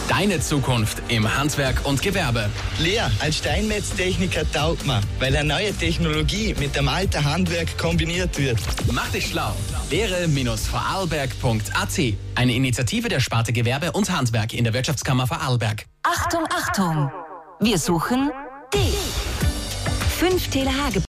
Deine Zukunft im Handwerk und Gewerbe. Lea, als Steinmetztechniker taugt man, weil eine neue Technologie mit dem alten Handwerk kombiniert wird. Mach dich schlau. Lehre-vorarlberg.at. Eine Initiative der Sparte Gewerbe und Handwerk in der Wirtschaftskammer Vorarlberg. Achtung, Achtung! Wir suchen dich. 5 TLH